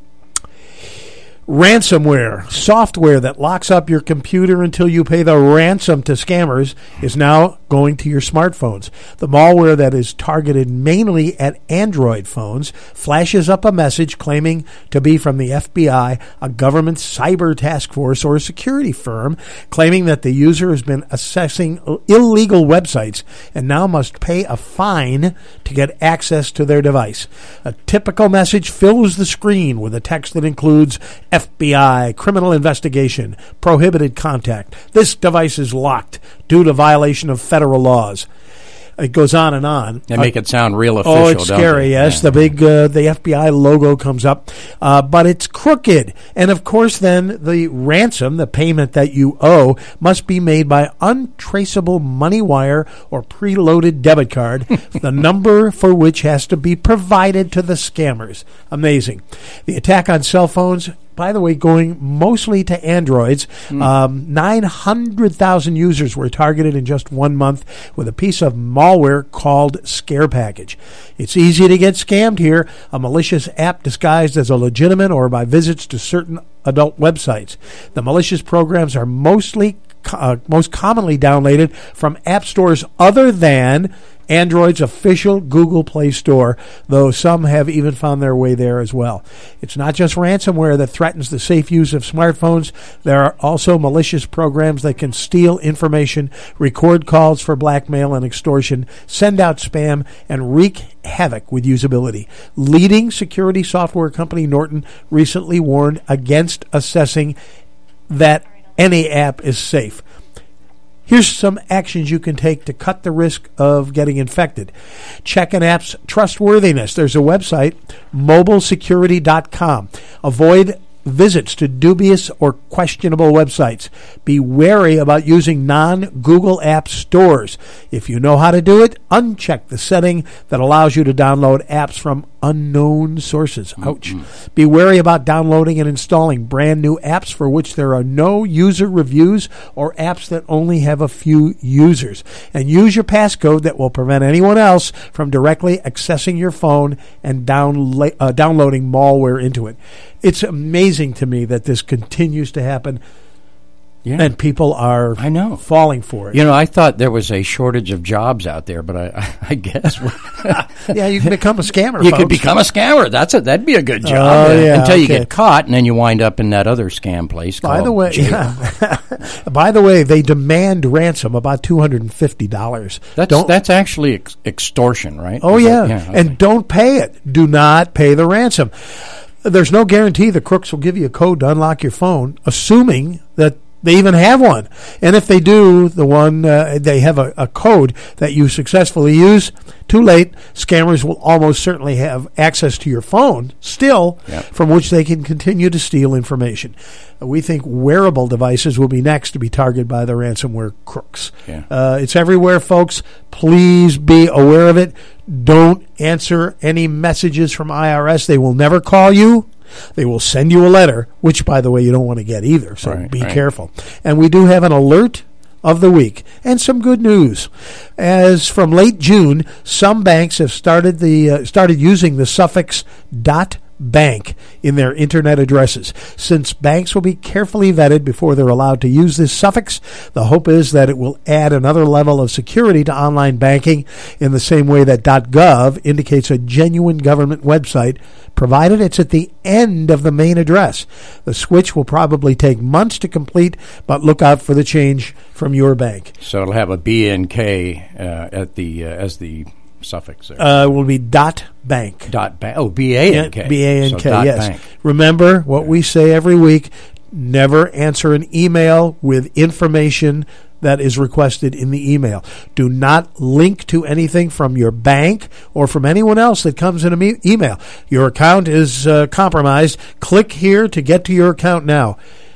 Ransomware, software that locks up your computer until you pay the ransom to scammers, is now going to your smartphones. The malware that is targeted mainly at Android phones flashes up a message claiming to be from the F B I, a government cyber task force, or a security firm, claiming that the user has been accessing illegal websites and now must pay a fine to get access to their device. A typical message fills the screen with a text that includes F B I, criminal investigation, prohibited contact. This device is locked due to violation of federal laws. It goes on and on. They make uh, it sound real official, Oh, it's don't scary, they? yes. Yeah. The big, uh, the F B I logo comes up. Uh, but it's crooked. And, of course, then the ransom, the payment that you owe, must be made by untraceable money wire or preloaded debit card, the number for which has to be provided to the scammers. Amazing. The attack on cell phones, by the way, going mostly to Androids. Mm. Um, nine hundred thousand users were targeted in just one month with a piece of malware called Scare Package. It's easy to get scammed here, a malicious app disguised as a legitimate or by visits to certain adult websites. The malicious programs are mostly uh, most commonly downloaded from app stores other than Android's official Google Play Store, though some have even found their way there as well. It's not just ransomware that threatens the safe use of smartphones. There are also malicious programs that can steal information, record calls for blackmail and extortion, send out spam, and wreak havoc with usability. Leading security software company Norton recently warned against assessing that any app is safe. Here's some actions you can take to cut the risk of getting infected. Check an app's trustworthiness. There's a website, mobile security dot com. Avoid visits to dubious or questionable websites. Be wary about using non-Google app stores. If you know how to do it, uncheck the setting that allows you to download apps from unknown sources. Ouch. Mm-hmm. Be wary about downloading and installing brand new apps for which there are no user reviews or apps that only have a few users. And use your passcode that will prevent anyone else from directly accessing your phone and downla- uh, downloading malware into it. It's amazing to me that this continues to happen. Yeah. And people are I know. falling for it. You know, I thought there was a shortage of jobs out there, but I, I guess. yeah, you can become a scammer, You folks. could become a scammer. That's a, that'd be a good job. Oh, uh, yeah, until you okay. get caught, and then you wind up in that other scam place By called the way, jail. yeah. By the way, they demand ransom about two hundred fifty dollars. That's, don't, that's actually ex- extortion, right? Oh, Is yeah. that- yeah okay. And don't pay it. Do not pay the ransom. There's no guarantee the crooks will give you a code to unlock your phone, assuming that they even have one. And if they do, the one uh, they have a, a code that you successfully use, too late. Scammers will almost certainly have access to your phone still, Yep. from which they can continue to steal information. Uh, we think wearable devices will be next to be targeted by the ransomware crooks. Yeah. Uh, it's everywhere, folks. Please be aware of it. Don't answer any messages from I R S. They will never call you. They will send you a letter, which, by the way, you don't want to get either, so Right, be right. careful. And we do have an alert of the week and some good news. As from late June, some banks have started the uh, started using the suffix dot bank in their internet addresses. Since banks will be carefully vetted before they're allowed to use this suffix, the hope is that it will add another level of security to online banking in the same way that .gov indicates a genuine government website, provided it's at the end of the main address. The switch will probably take months to complete, but look out for the change from your bank. So it'll have a B N K uh, at the uh, as the suffix there. Uh, will be dot bank. Dot bank. Oh, B A N K. B A N K, So dot yes. bank. Remember what we say every week, never answer an email with information that is requested in the email. Do not link to anything from your bank or from anyone else that comes in an e- email. Your account is uh, compromised. Click here to get to your account now.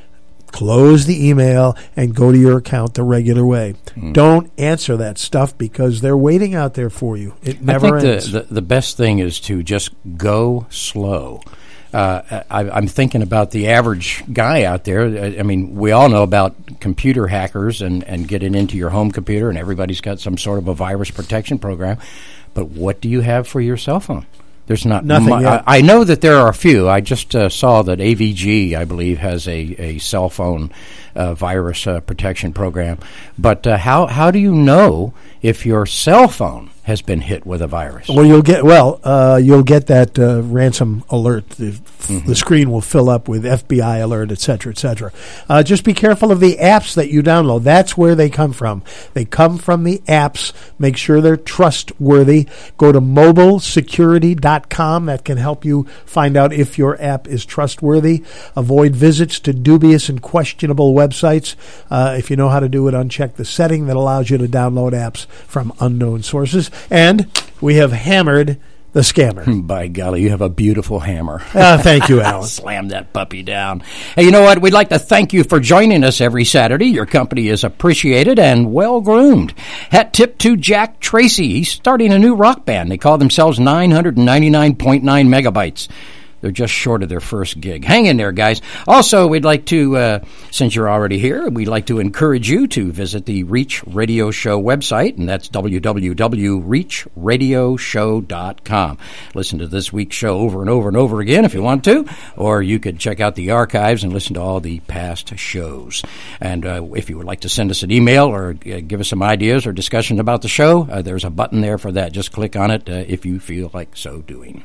Close the email and go to your account the regular way. Mm. Don't answer that stuff because they're waiting out there for you. It never I think ends. The, the, the best thing is to just go slow. Uh, I, I'm thinking about the average guy out there. I, I mean, we all know about computer hackers and, and getting into your home computer, and everybody's got some sort of a virus protection program. But what do you have for your cell phone? There's not nothing mu- yet. I, I know that there are a few. I just uh, saw that A V G, I believe, has a, a cell phone uh, virus uh, protection program. But uh, how how do you know if your cell phone has been hit with a virus? Well, you'll get well. Uh, you'll get that uh, ransom alert. The, mm-hmm. the screen will fill up with F B I alert, et cetera, et cetera. Uh, just be careful of the apps that you download. That's where they come from. They come from the apps. Make sure they're trustworthy. Go to mobile security dot com. That can help you find out if your app is trustworthy. Avoid visits to dubious and questionable websites. Uh, if you know how to do it, uncheck the setting that allows you to download apps from unknown sources. And we have hammered the scammer. By golly, you have a beautiful hammer. Uh, thank you, Alan. Slam that puppy down. Hey, you know what? We'd like to thank you for joining us every Saturday. Your company is appreciated and well-groomed. Hat tip to Jack Tracy. He's starting a new rock band. They call themselves nine ninety-nine point nine megabytes. they're just short of their first gig. Hang in there, guys. Also, we'd like to, uh, since you're already here, we'd like to encourage you to visit the Reach Radio Show website, and that's w w w dot reach radio show dot com. Listen to this week's show over and over and over again if you want to, or you could check out the archives and listen to all the past shows. And uh, if you would like to send us an email or uh, give us some ideas or discussion about the show, uh, there's a button there for that. Just click on it uh, if you feel like so doing.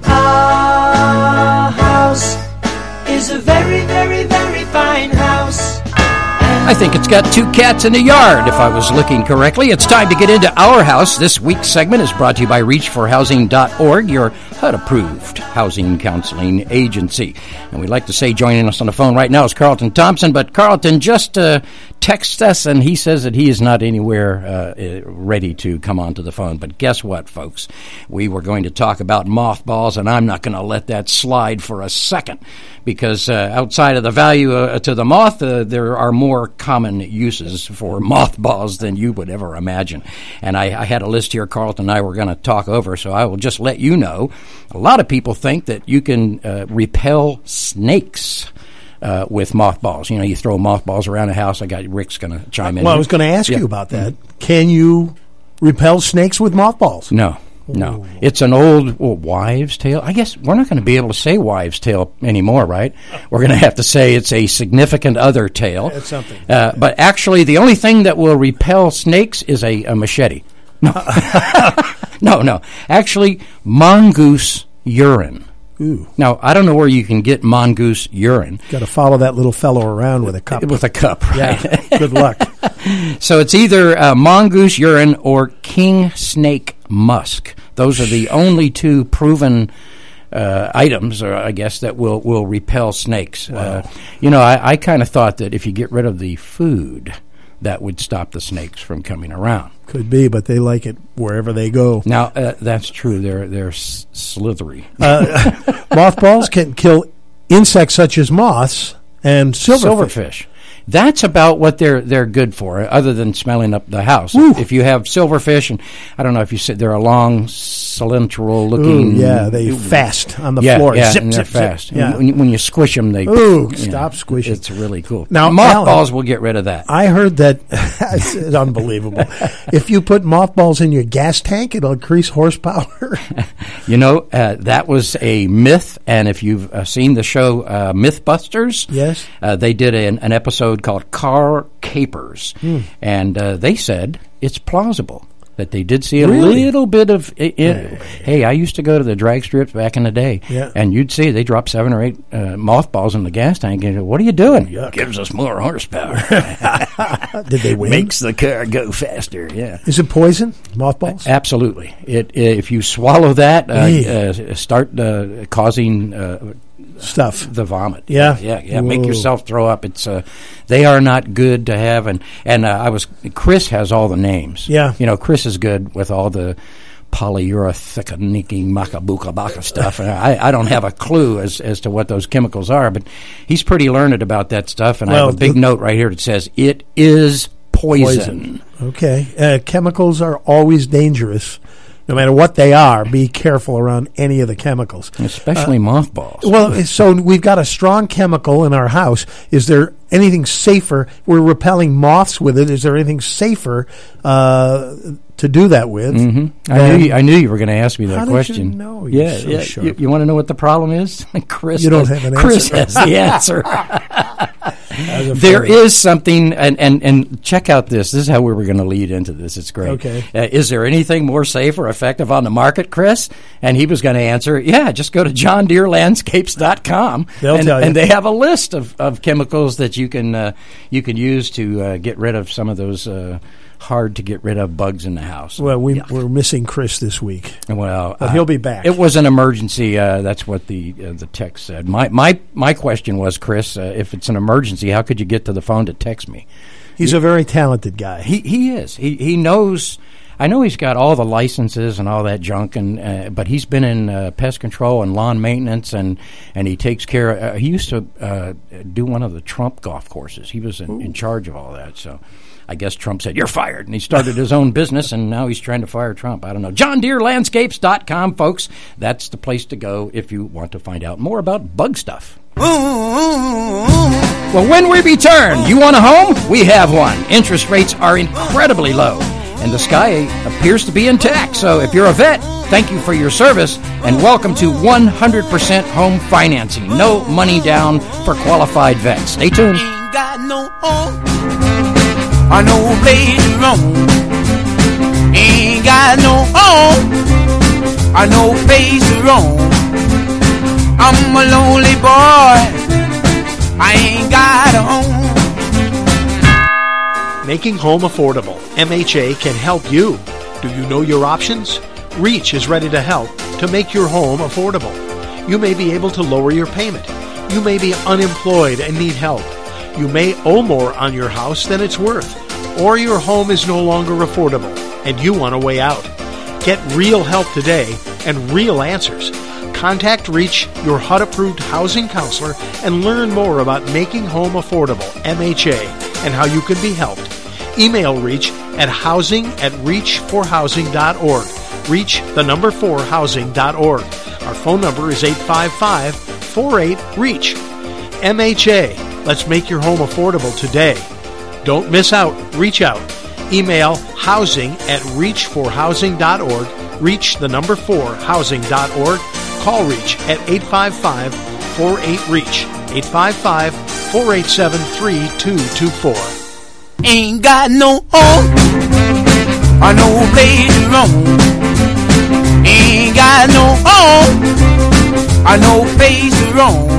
Our house is a very, very, very fine house. I think it's got two cats in the yard, if I was looking correctly. It's time to get into Our House. This week's segment is brought to you by reach for housing dot org, your H U D-approved housing counseling agency. And we'd like to say joining us on the phone right now is Carlton Thompson, but Carlton just uh, texted us, and he says that he is not anywhere uh, ready to come onto the phone. But guess what, folks? We were going to talk about mothballs, and I'm not going to let that slide for a second, because uh, outside of the value uh, to the moth, uh, there are more common uses for mothballs than you would ever imagine. And I, I had a list here Carlton and I were going to talk over, so I will just let you know. A lot of people think that you can uh, repel snakes uh, with mothballs. You know, you throw mothballs around the house. I got Rick's going to chime in. Well, I was going to ask yeah. you about that. Can you repel snakes with mothballs? No. No, it's an old well, wives' tale. I guess we're not going to be able to say wives' tale anymore, right? We're going to have to say it's a significant other tale. It's something. Uh, but actually, the only thing that will repel snakes is a, a machete. No, no, no. Actually, mongoose urine. Ooh. Now, I don't know where you can get mongoose urine. Got to follow that little fellow around with a cup. With a cup, right? Yeah. Good luck. So it's either uh, mongoose urine or king snake musk. Those are the only two proven uh, items, or I guess, that will, will repel snakes. Wow. Uh, you know, I, I kind of thought that if you get rid of the food, that would stop the snakes from coming around. Could be, but they like it wherever they go. Now, uh, that's true. They're they're s- slithery. Uh, mothballs can kill insects such as moths and silverfish. Silverfish. That's about what they're they're good for, other than smelling up the house. Ooh. If you have silverfish, and I don't know if you said they're a long, cylindrical looking. Ooh, yeah, they fast on the yeah, floor. Yeah, zip, and they're zip, fast. Zip. Yeah. When, you, when you squish them, they. Ooh, you stop know, squishing. It's really cool. Now, mothballs Alan, will get rid of that. I heard that it's unbelievable. If you put mothballs in your gas tank, it'll increase horsepower. You know, uh, that was a myth, and if you've uh, seen the show uh, Mythbusters, yes, uh, they did an, an episode called Car Capers, hmm. and uh, they said it's plausible that they did see a really? little bit of it, it, hey, I used to go to the drag strips back in the day, yeah. and you'd see they dropped seven or eight uh, mothballs in the gas tank, and what are you doing? Yuck. Gives us more horsepower. Did they win? Makes the car go faster, yeah. Is it poison, mothballs? Absolutely. It, if you swallow that, uh, uh, start uh, causing uh, stuff, the vomit. Yeah, yeah, yeah. Make yourself throw up. It's uh, they are not good to have. And and uh, I was Chris has all the names. Yeah, you know, Chris is good with all the polyurethicanicky macabuca baka stuff. And I, I don't have a clue as as to what those chemicals are, but he's pretty learned about that stuff. And well, I have a big note right here that says it is poison. poison. Okay, uh, chemicals are always dangerous. No matter what they are, be careful around any of the chemicals. Especially uh, mothballs. Well, so we've got a strong chemical in our house. Is there anything safer? We're repelling moths with it. Is there anything safer uh, to do that with? Mm-hmm. I, knew you, I knew you were going to ask me that how question. Did you know? You're yeah, so yeah. sharp. You, you want to know what the problem is? Chris You don't has, have an Chris answer. has the answer. There is something, and, and, and check out this. This is how we were going to lead into this. It's great. Okay. Uh, is there anything more safe or effective on the market, Chris? And he was going to answer, yeah, just go to john deere landscapes dot com. They'll and, tell you. And they have a list of, of chemicals that you can uh, you can use to uh, get rid of some of those uh, hard to get rid of bugs in the house. Well, we, we're missing Chris this week. Well, but uh, he'll be back. It was an emergency. Uh, that's what the uh, the text said. My my my question was, Chris, uh, if it's an emergency, how could you get to the phone to text me? He's he, a very talented guy. He he is. He he knows. I know he's got all the licenses and all that junk, and uh, but he's been in uh, pest control and lawn maintenance, and, and he takes care. Of, uh, he used to uh, do one of the Trump golf courses. He was in, in charge of all that. So I guess Trump said, "You're fired," and he started his own business, and now he's trying to fire Trump. I don't know. John Deere Landscapes dot com, folks. That's the place to go if you want to find out more about bug stuff. Well, when we return, you want a home? We have one. Interest rates are incredibly low, and the sky appears to be intact. So if you're a vet, thank you for your service, and welcome to one hundred percent home financing. No money down for qualified vets. Stay tuned. Ain't got no home or no place to roam. Ain't got no home or no place to roam. I'm a lonely boy. I ain't got a home. Making home affordable. M H A can help you. Do you know your options? REACH is ready to help to make your home affordable. You may be able to lower your payment. You may be unemployed and need help. You may owe more on your house than it's worth. Or your home is no longer affordable and you want a way out. Get real help today and real answers. Contact REACH, your H U D-approved housing counselor, and learn more about making home affordable, M H A, and how you can be helped. Email REACH at housing at reach for housing dot org. REACH, the number four, housing dot org. Our phone number is eight five five, four eight, REACH. M H A, let's make your home affordable today. Don't miss out. Reach out. Email housing at reach for housing dot org. REACH, the number four, housing dot org. Call REACH at eight five five, four eight, REACH. eight five five, four eight seven, three two two four. Ain't got no home or no place to roam. Ain't got no home or no place to roam.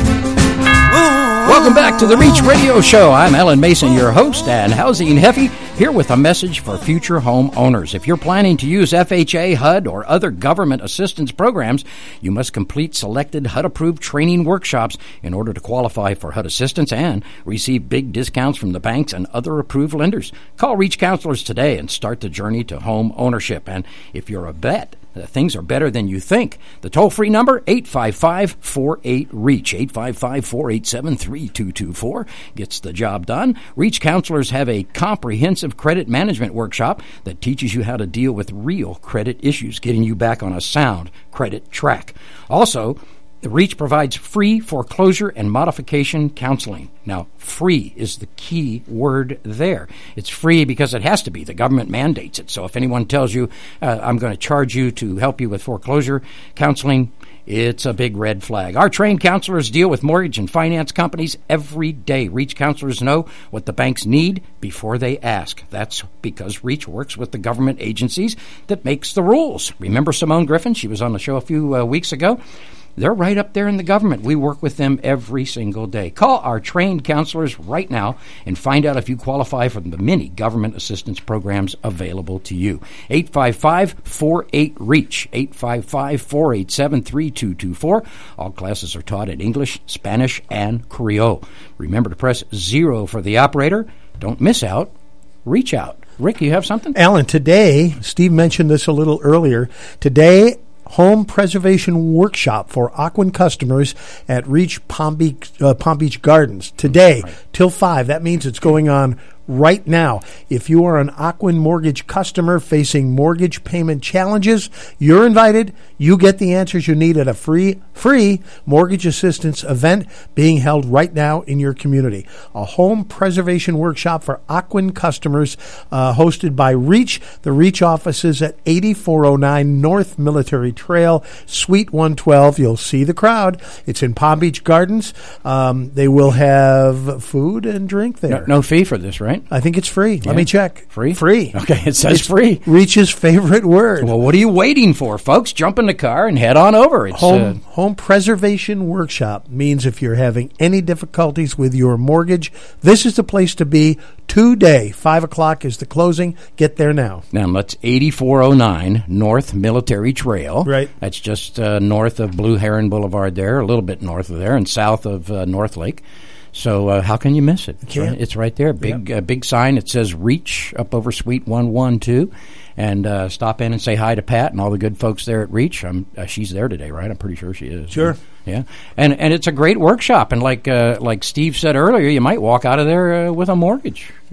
Welcome back to the REACH Radio Show. I'm Alan Mason, your host, and Housing Heffy, here with a message for future home owners. If you're planning to use F H A, H U D, or other government assistance programs, you must complete selected H U D-approved training workshops in order to qualify for H U D assistance and receive big discounts from the banks and other approved lenders. Call REACH counselors today and start the journey to home ownership. And if you're a vet, Uh, things are better than you think. The toll-free number, eight five five, four eight, REACH. eight five five, four eight seven, three two two four gets the job done. REACH counselors have a comprehensive credit management workshop that teaches you how to deal with real credit issues, getting you back on a sound credit track. Also, REACH provides free foreclosure and modification counseling. Now, free is the key word there. It's free because it has to be. The government mandates it. So if anyone tells you, uh, I'm going to charge you to help you with foreclosure counseling, it's a big red flag. Our trained counselors deal with mortgage and finance companies every day. REACH counselors know what the banks need before they ask. That's because REACH works with the government agencies that makes the rules. Remember Simone Griffin? She was on the show a few uh, weeks ago. They're right up there in the government. We work with them every single day. Call our trained counselors right now and find out if you qualify for the many government assistance programs available to you. eight five five, four eight, REACH. eight five five, four eight seven, three two two four. All classes are taught in English, Spanish, and Creole. Remember to press zero for the operator. Don't miss out. Reach out. Rick, you have something? Alan, today, Steve mentioned this a little earlier, today, Home Preservation Workshop for Ocwen customers at REACH Palm Beach, uh, Palm Beach Gardens today right. till five. That means it's going on right now. If you are an Ocwen mortgage customer facing mortgage payment challenges, you're invited. You get the answers you need at a free, free mortgage assistance event being held right now in your community. A home preservation workshop for Ocwen customers uh, hosted by REACH. The REACH office is at eighty-four oh nine North Military Trail, Suite one twelve. You'll see the crowd. It's in Palm Beach Gardens. Um, they will have food and drink there. No, no fee for this, right? I think it's free. Yeah. Let me check. Free? Free. Okay, it says it's free. REACH's favorite word. Well, what are you waiting for, folks? Jump in the car and head on over. It's home, uh, home Preservation Workshop means if you're having any difficulties with your mortgage, this is the place to be today. Five o'clock is the closing. Get there now. Now, that's eighty-four oh nine North Military Trail. Right. That's just uh, north of Blue Heron Boulevard there, a little bit north of there, and south of uh, North Lake. So uh, how can you miss it? It's right, it's right there. Big yep. uh, big sign. It says REACH up over Suite one twelve. And uh, stop in and say hi to Pat and all the good folks there at REACH. I'm, uh, she's there today, right? I'm pretty sure she is. Sure. Yeah. And and it's a great workshop. And like uh, like Steve said earlier, you might walk out of there uh, with a mortgage. You know?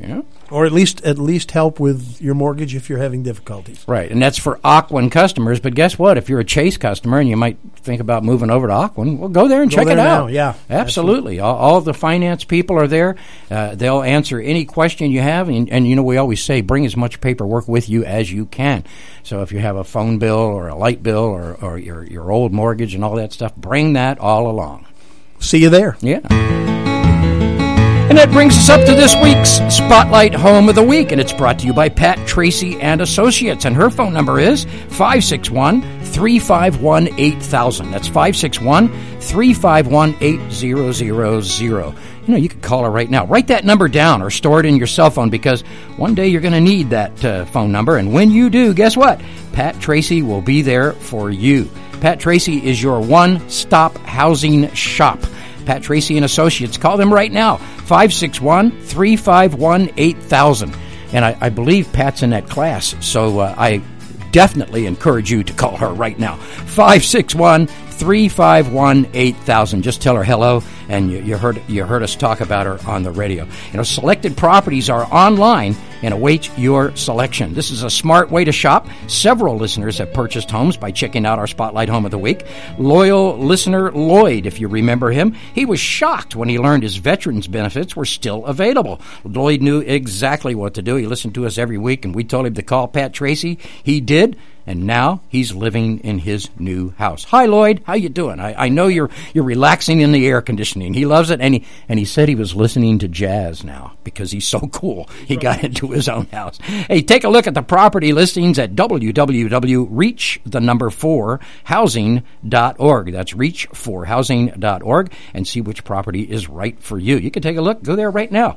or at least at least help with your mortgage if you're having difficulties. Right, and that's for Ocwen customers. But guess what? If you're a Chase customer and you might think about moving over to Ocwen, well, go there and Go check there it now, out. yeah. Absolutely. Absolutely. All, all the finance people are there. Uh, they'll answer any question you have. And, and, you know, we always say bring as much paperwork with you as you can. So if you have a phone bill or a light bill or, or your, your old mortgage and all that stuff, bring that all along. See you there. Yeah. And that brings us up to this week's Spotlight Home of the Week, and it's brought to you by Pat Tracy and Associates, and her phone number is five six one, three five one, eight thousand. That's five six one, three five one, eight thousand. You know, you could call her right now. Write that number down or store it in your cell phone, because one day you're going to need that uh, phone number, and when you do, guess what? Pat Tracy will be there for you. Pat Tracy is your one-stop housing shop. Pat Tracy and Associates. Call them right now, five six one, three five one, eight thousand. And I, I believe Pat's in that class, so uh, I definitely encourage you to call her right now, five six one, three five one, eight thousand. Just tell her hello, and you, you heard you heard us talk about her on the radio. You know, selected properties are online and await your selection. This is a smart way to shop. Several listeners have purchased homes by checking out our Spotlight Home of the Week. Loyal listener Lloyd, if you remember him, he was shocked when he learned his veterans benefits were still available. Lloyd knew exactly what to do. He listened to us every week, and we told him to call Pat Tracy. He did. And now he's living in his new house. Hi, Lloyd. How you doing? I, I know you're you're relaxing in the air conditioning. He loves it, and he and he said he was listening to jazz now because he's so cool. He got into his own house. Hey, take a look at the property listings at w w w dot reach the number four housing dot org. That's reach four housing dot org, and see which property is right for you. You can take a look. Go there right now.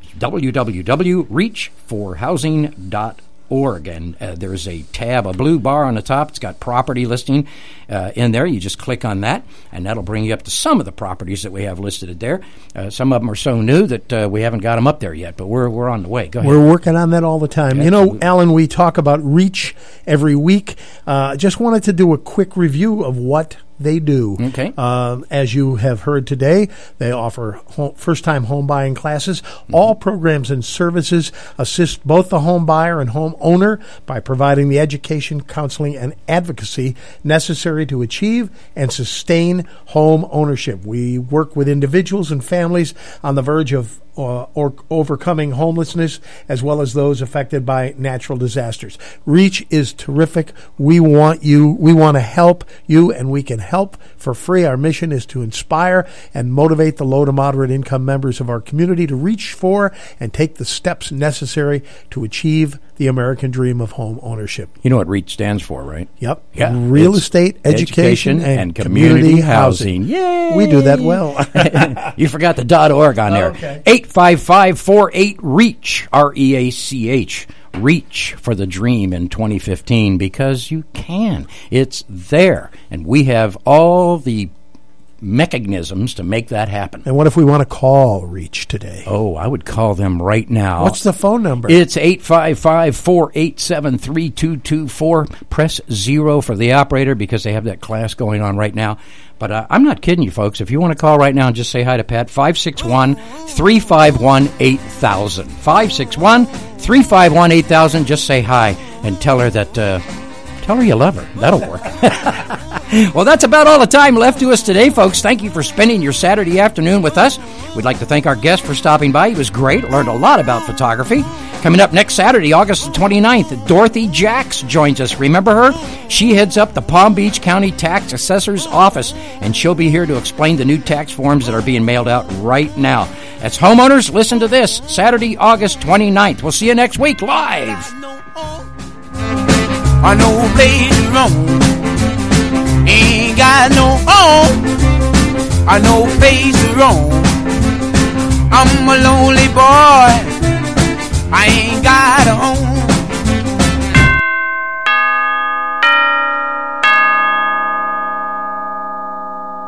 w w w dot reach four housing dot org. Org, and uh, there's a tab, a blue bar on the top. It's got property listing uh, in there. You just click on that, and that'll bring you up to some of the properties that we have listed there. Uh, some of them are so new that uh, we haven't got them up there yet, but we're we're on the way. Go ahead. We're working on that all the time. Absolutely. You know, Alan, we talk about Reach every week. Uh, just wanted to do a quick review of what they do. Okay. Uh, as you have heard today, they offer home, first-time home buying classes. Mm-hmm. All programs and services assist both the home buyer and home owner by providing the education, counseling, and advocacy necessary to achieve and sustain home ownership. We work with individuals and families on the verge of Uh, or overcoming homelessness, as well as those affected by natural disasters. Reach is terrific. We want you, we want to help you, and we can help for free. Our mission is to inspire and motivate the low to moderate income members of our community to reach for and take the steps necessary to achieve the American dream of home ownership. You know what REACH stands for, right? Yep. Yeah. Real It's estate, education, and, and community, community housing. housing. Yay! We do that well. You forgot the dot .org on there. Oh, okay. eight five five, four eight, REACH, R E A C H. Reach for the dream in twenty fifteen, because you can. It's there. And we have all the mechanisms to make that happen. And what if we want to call Reach today? Oh, I would call them right now. What's the phone number? It's eight five five, four eight seven, three two two four. Press zero for the operator, because they have that class going on right now. But uh, I'm not kidding you, folks. If you want to call right now and just say hi to Pat, five six one, three five one, eight thousand. five six one, three five one, eight thousand. Just say hi and tell her that, uh, tell her you love her. That'll work. Well, that's about all the time left to us today, folks. Thank you for spending your Saturday afternoon with us. We'd like to thank our guest for stopping by. He was great. Learned a lot about photography. Coming up next Saturday, August twenty-ninth, Dorothy Jacks joins us. Remember her? She heads up the Palm Beach County Tax Assessor's Office, and she'll be here to explain the new tax forms that are being mailed out right now. As homeowners, listen to this. Saturday, August twenty-ninth. We'll see you next week live. I know who played you wrong. Ain't got no home. I know who pays you wrong. I'm a lonely boy. I ain't got a home.